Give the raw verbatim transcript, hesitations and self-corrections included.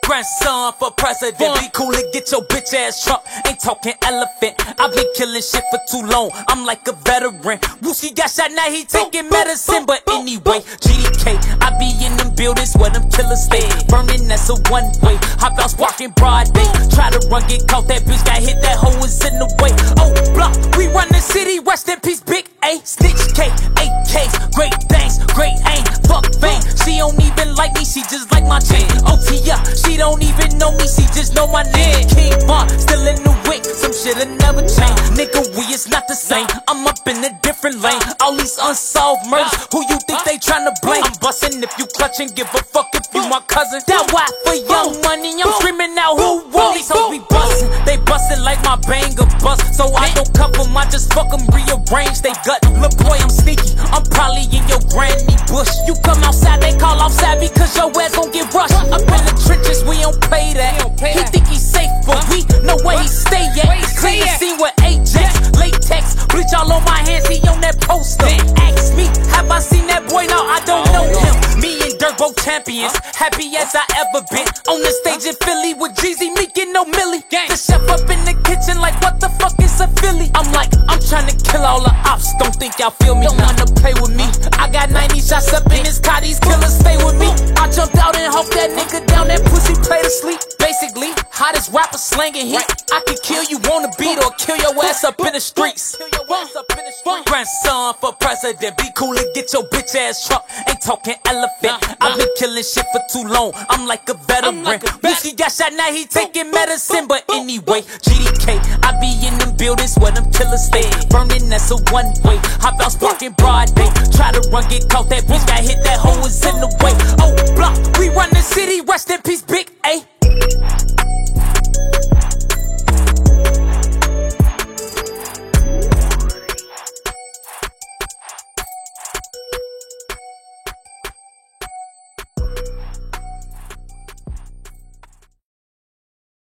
Grandson for president, be cool and get your bitch ass Trump. Ain't talking elephant. I've been killing shit for too long. I'm like a veteran. Wooski got shot, now he taking medicine. But anyway, G D K, I be in them buildings where them killers stay. Burning, that's a one way. Hop out, walking broad day. Try to run, get caught, that bitch got hit, that hoe is in the way. Oh, block, we run the city, rest in peace, Big A. Snitch K, eight Ks, great things, great aim, fuck fame. She don't even like me, she just like my chain. O T up, she don't even know me, she just know my name. King Von, still in the wick, some shit'll never change. Nigga, we is not the same, I'm up in a different lane. All these unsolved murders, who you think they tryna blame? I'm bustin' if you clutchin', give a fuck if you my cousin. That why for young money, I'm screaming out who won. These hoes be bustin', they bustin' like my banger bust. So I don't cuff them, I just fuck them, rearrange they gut. Look boy, I'm sneaky, I'm probably in your granny bush. You come outside, they call outside because your ass gon' get rushed. Up in the trenches, we don't play that. He think he's safe, but we know where he stay at. Clean the scene with Ajax, latex, bleach all on my hands, he on that poster. Ask me, have I seen that boy? No, I don't know him. Me and Dirk both champions, happy as I ever been. On the stage in Philly with Jeezy, me get no Millie. The chef up in the kitchen like what the fuck is a Philly? I'm like, I'm tryna kill all the ops, don't think y'all feel me. Don't wanna play with me, I got ninety shots up in this car, these killers stay with me. I jumped out and hope that nigga down, that pussy play to sleep. Basically, hottest rapper slanging heat. I can kill you on the beat or kill your ass up in the streets. Grandson for president, be cool and get your bitch ass Trump. Ain't talking elephant. I've been killing shit for too long. I'm like a veteran. Wooski got shot, now he taking medicine. But anyway, G D K, I be in them buildings where them killers stay. Burning, that's a one way. Hop out, sparking broad day. Try to run, get caught, that bitch got hit, that hoe is in the way. Oh, block, we run the city, rest in peace.